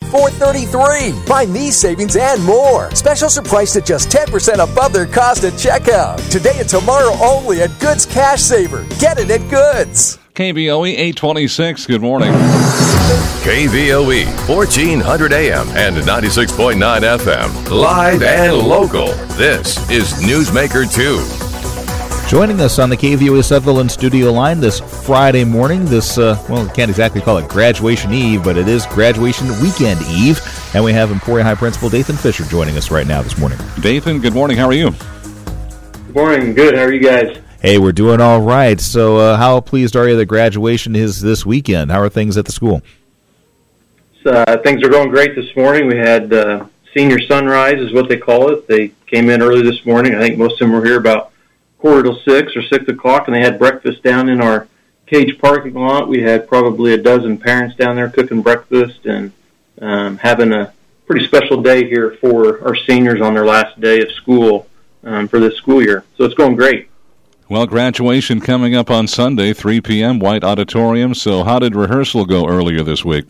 $4.33. Find these savings and more. Specials are priced at just 10% above their cost at checkout. Today and tomorrow only at Goods Cash Saver. Get it at Goods. KVOE 826, good morning. KVOE 1400 AM and 96.9 FM. Live and local. This is Newsmaker 2. Joining us on the KVOE Sutherland studio line this Friday morning, can't exactly call it graduation eve, but it is graduation weekend eve, and we have Emporia High Principal Dathan Fisher joining us right now this morning. Dathan, good morning. How are you? Good morning. Good. How are you guys? Hey, we're doing all right. So how pleased are you that graduation is this weekend? How are things at the school? Things are going great this morning. We had senior sunrise is what they call it. They came in early this morning. I think most of them were here about 5:45 or 6 o'clock, and they had breakfast down in our Cage parking lot. We had probably a dozen parents down there cooking breakfast and having a pretty special day here for our seniors on their last day of school for this school year. So it's going great. Well, graduation coming up on Sunday, 3 p.m., White Auditorium. So how did rehearsal go earlier this week?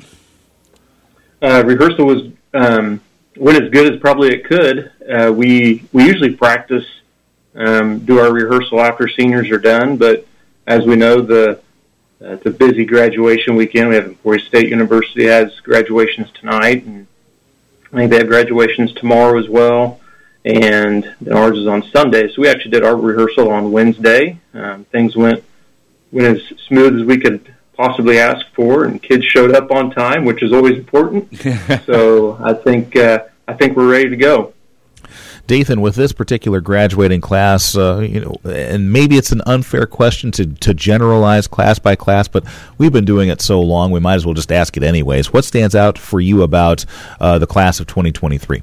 Rehearsal went as good as probably it could. We usually practice, do our rehearsal after seniors are done, but as we know, it's a busy graduation weekend. We have Emporia State University has graduations tonight, and I think they have graduations tomorrow as well. And then ours is on Sunday. So we actually did our rehearsal on Wednesday. Things went as smooth as we could possibly ask for, and kids showed up on time, which is always important. So I think we're ready to go. Dathan, with this particular graduating class, and maybe it's an unfair question to generalize class by class, but we've been doing it so long, we might as well just ask it anyways. What stands out for you about the class of 2023?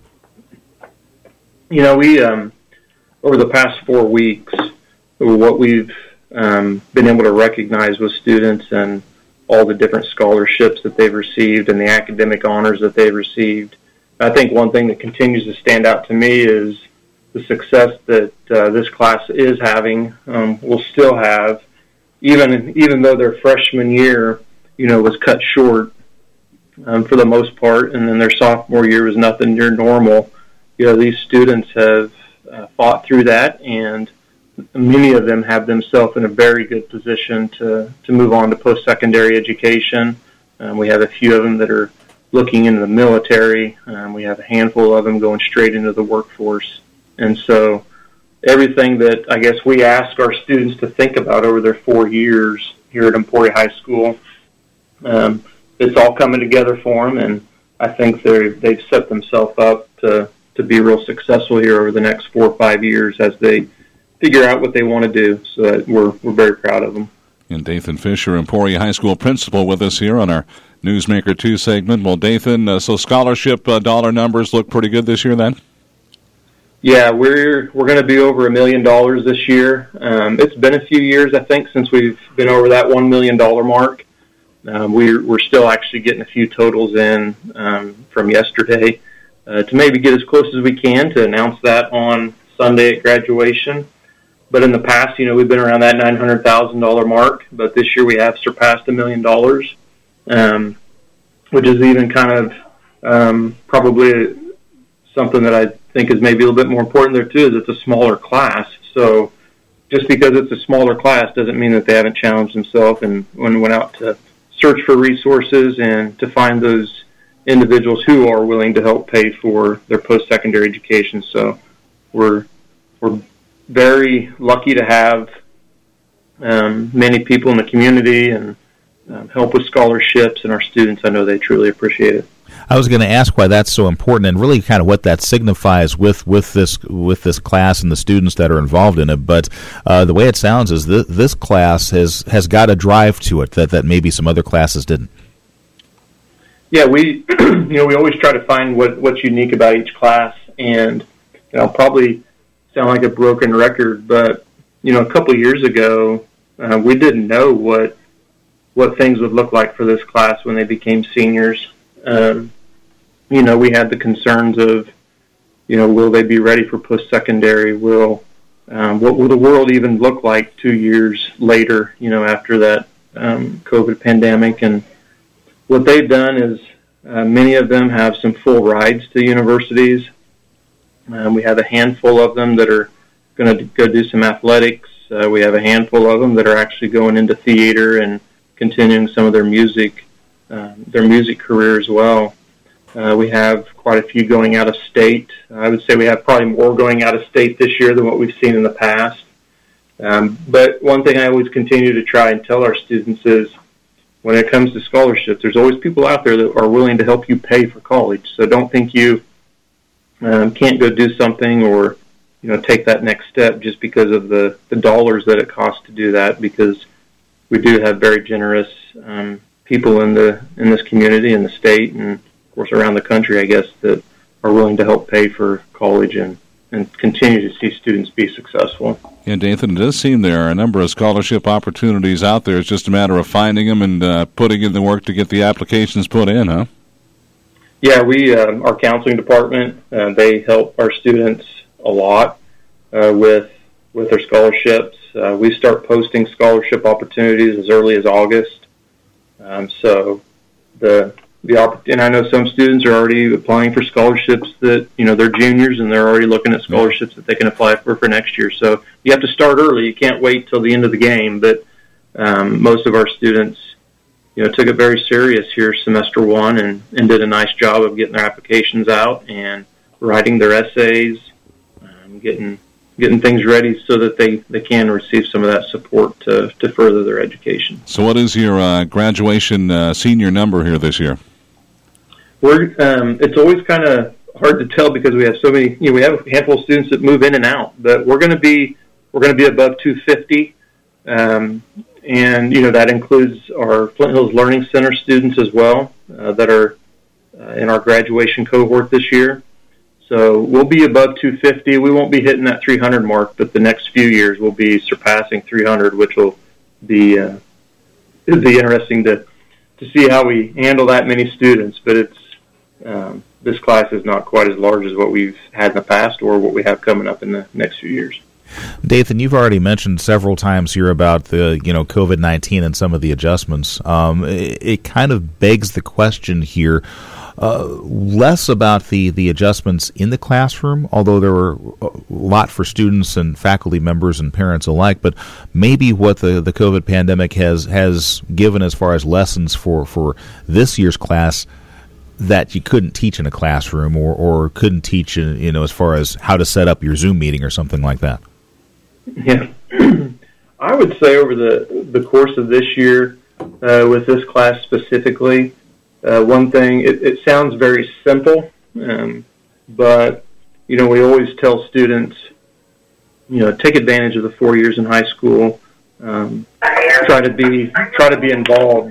We over the past 4 weeks, what we've been able to recognize with students and all the different scholarships that they've received and the academic honors that they've received. I think one thing that continues to stand out to me is the success that this class is having, will still have, even though their freshman year, was cut short for the most part, and then their sophomore year was nothing near normal. These students have fought through that, and many of them have themselves in a very good position to move on to post-secondary education. We have a few of them that are looking into the military. We have a handful of them going straight into the workforce. And so everything that I guess we ask our students to think about over their 4 years here at Emporia High School, it's all coming together for them, and I think they've set themselves up to be real successful here over the next 4 or 5 years as they figure out what they want to do. So that we're very proud of them. And Dathan Fisher, Emporia High School principal, with us here on our Newsmaker 2 segment. Well, Dathan, so scholarship dollar numbers look pretty good this year then? Yeah, we're going to be over $1 million this year. It's been a few years, I think, since we've been over that $1 million mark. We're still actually getting a few totals in from yesterday to maybe get as close as we can to announce that on Sunday at graduation. But in the past, we've been around that $900,000 mark, but this year we have surpassed $1 million, which is even kind of probably something that I think is maybe a little bit more important there too, is it's a smaller class. So just because it's a smaller class doesn't mean that they haven't challenged themselves and went out to search for resources and to find those individuals who are willing to help pay for their post-secondary education. So we're very lucky to have many people in the community and help with scholarships, and our students, I know they truly appreciate it. I was going to ask why that's so important, and really kind of what that signifies with this class and the students that are involved in it. But the way it sounds is this class has got a drive to it that maybe some other classes didn't. Yeah, we we always try to find what's unique about each class, and I'll probably sound like a broken record, but a couple of years ago we didn't know what things would look like for this class when they became seniors. We had the concerns of, will they be ready for post-secondary? What will the world even look like 2 years later, after that COVID pandemic? And what they've done is Many of them have some full rides to universities. We have a handful of them that are going to go do some athletics. We have a handful of them that are actually going into theater and continuing some of their music career as well. We have quite a few going out of state. I would say we have probably more going out of state this year than what we've seen in the past. But one thing I always continue to try and tell our students is, when it comes to scholarships, there's always people out there that are willing to help you pay for college. So don't think you can't go do something or take that next step just because of the dollars that it costs to do that, because we do have very generous people in this community, in the state, and of course around the country, I guess, that are willing to help pay for college and continue to see students be successful. Yeah, Dathan, it does seem there are a number of scholarship opportunities out there. It's just a matter of finding them and putting in the work to get the applications put in, huh? Yeah, our counseling department, they help our students a lot with their scholarships. We start posting scholarship opportunities as early as August. So and I know some students are already applying for scholarships that, they're juniors and they're already looking at scholarships that they can apply for next year. So you have to start early. You can't wait till the end of the game. But most of our students, took it very serious here semester one and did a nice job of getting their applications out and writing their essays, getting things ready so that they can receive some of that support to further their education. So what is your graduation senior number here this year? It's always kind of hard to tell because we have so many. We have a handful of students that move in and out, but we're going to be above 250, and that includes our Flint Hills Learning Center students as well that are in our graduation cohort this year. So we'll be above 250. We won't be hitting that 300 mark, but the next few years we'll be surpassing 300, which will be it'll be interesting to see how we handle that many students. But it's this class is not quite as large as what we've had in the past or what we have coming up in the next few years. Dathan, you've already mentioned several times here about the COVID-19 and some of the adjustments. It kind of begs the question here. Less about the adjustments in the classroom, although there were a lot for students and faculty members and parents alike, but maybe what the COVID pandemic has given as far as lessons for this year's class that you couldn't teach in a classroom or couldn't teach as far as how to set up your Zoom meeting or something like that. Yeah. I would say over the course of this year, with this class specifically, one thing, it sounds very simple, but, we always tell students, take advantage of the 4 years in high school, try to be involved.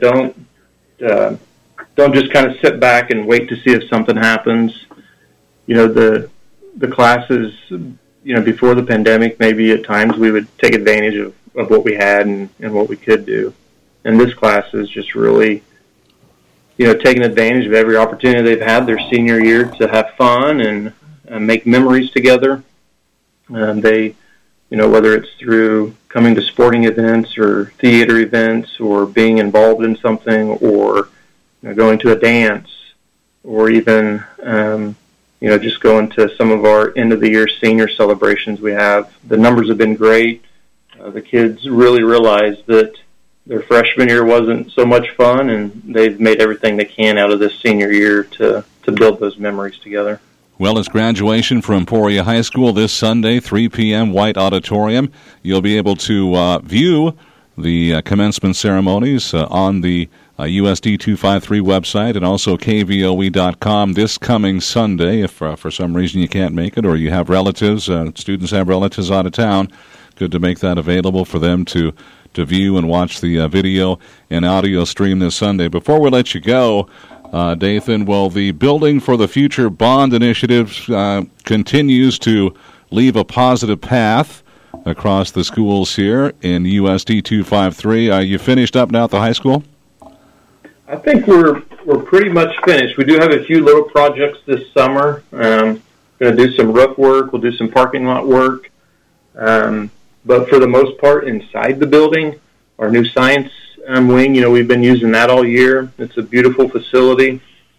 Don't just kind of sit back and wait to see if something happens. The classes, before the pandemic, maybe at times we would take advantage of what we had and what we could do. And this class is just really, taking advantage of every opportunity they've had their senior year to have fun and make memories together. They, whether it's through coming to sporting events or theater events or being involved in something or going to a dance or even, just going to some of our end-of-the-year senior celebrations we have. The numbers have been great. The kids really realize that their freshman year wasn't so much fun, and they've made everything they can out of this senior year to build those memories together. Well, it's graduation for Emporia High School this Sunday, 3 p.m., White Auditorium. You'll be able to view the commencement ceremonies on the USD 253 website and also KVOE.com this coming Sunday. If for some reason you can't make it or you have relatives, students have relatives out of town, good to make that available for them to view and watch the video and audio stream this Sunday. Before we let you go, Dathan, well, the Building for the Future Bond Initiative continues to leave a positive path across the schools here in USD 253. Are you finished up now at the high school? I think we're pretty much finished. We do have a few little projects this summer. Going to do some roof work. We'll do some parking lot work. But for the most part, inside the building, our new science wing, we've been using that all year. It's a beautiful facility.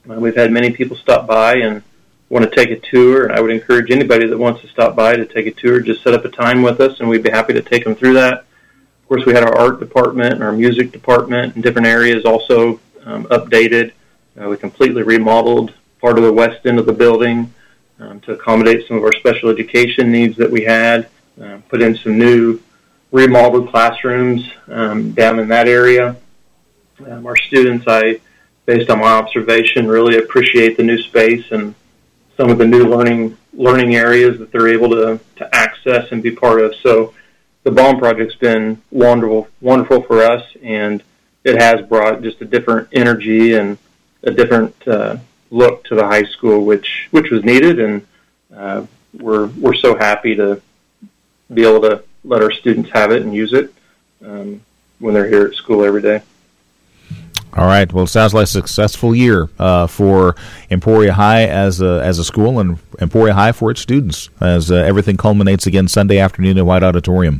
We've had many people stop by and want to take a tour, and I would encourage anybody that wants to stop by to take a tour, just set up a time with us, and we'd be happy to take them through that. Of course, we had our art department and our music department in different areas also updated. We completely remodeled part of the west end of the building to accommodate some of our special education needs that we had, put in some new remodeled classrooms down in that area. Our students, based on my observation, really appreciate the new space and some of the new learning areas that they're able to access and be part of. So the BOM project's been wonderful for us, and it has brought just a different energy and a different look to the high school, which was needed, and we're so happy to be able to let our students have it and use it when they're here at school every day. All right. Well, it sounds like a successful year for Emporia High as a school, and Emporia High for its students, as everything culminates again Sunday afternoon at White Auditorium.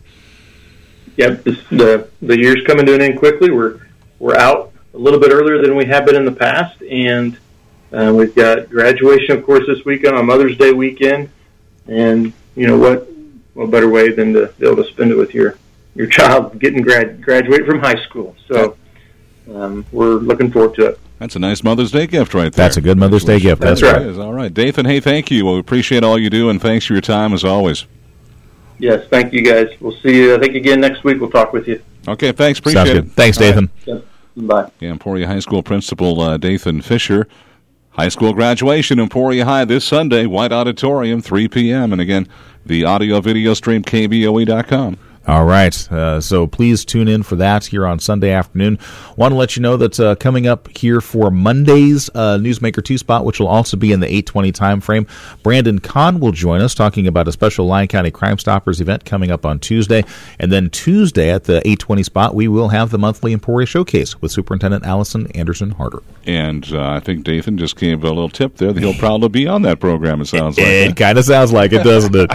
Yep, the year's coming to an end quickly. We're out a little bit earlier than we have been in the past, and we've got graduation, of course, this weekend on Mother's Day weekend. And you know what better way than to be able to spend it with your child getting graduate from high school. So we're looking forward to it. That's a nice Mother's Day gift right there. That's a good Mother's Day gift. That's right. All right. Dathan, hey, thank you. Well, we appreciate all you do, and thanks for your time as always. Yes, thank you, guys. We'll see you, I think, again next week. We'll talk with you. Okay, thanks. Appreciate it. Thanks, Dathan. Right. Bye. Yeah, Emporia High School Principal Dathan Fisher. High school graduation, Emporia High this Sunday, White Auditorium, 3 p.m. And again, the audio-video stream, KBOE.com. All right, so please tune in for that here on Sunday afternoon. Want to let you know that coming up here for Monday's Newsmaker 2 spot, which will also be in the 8:20 time frame, Brandon Kahn will join us talking about a special Lyon County Crime Stoppers event coming up on Tuesday. And then Tuesday at the 8:20 spot, we will have the monthly Emporia Showcase with Superintendent Allison Anderson-Harder. And I think Dathan just gave a little tip there that he'll probably be on that program, it sounds like. It kind of sounds like it, doesn't it?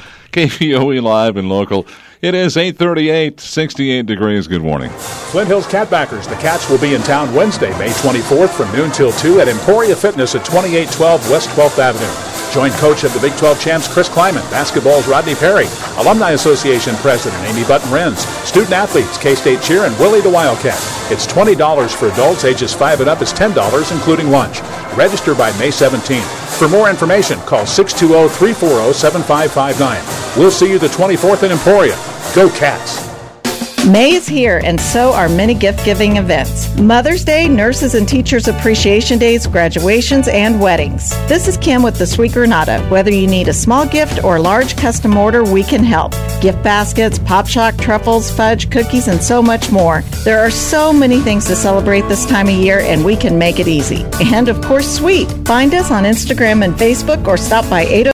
KBOE Live and Local. It is 8:38, 68 degrees. Good morning. Flint Hills Catbackers. The Cats will be in town Wednesday, May 24th from noon till 2 at Emporia Fitness at 2812 West 12th Avenue. Join coach of the Big 12 champs, Chris Kleiman, basketball's Rodney Perry, Alumni Association President Amy Button-Renz, student athletes, K-State Cheer, and Willie the Wildcat. It's $20 for adults. Ages 5 and up is $10, including lunch. Register by May 17th. For more information, call 620-340-7559. We'll see you the 24th in Emporia. Go Cats! May is here, and so are many gift-giving events. Mother's Day, Nurses and Teachers Appreciation Days, graduations, and weddings. This is Kim with the Sweet Granada. Whether you need a small gift or large custom order, we can help. Gift baskets, Pop Shock, truffles, fudge, cookies, and so much more. There are so many things to celebrate this time of year, and we can make it easy. And, of course, sweet. Find us on Instagram and Facebook or stop by 8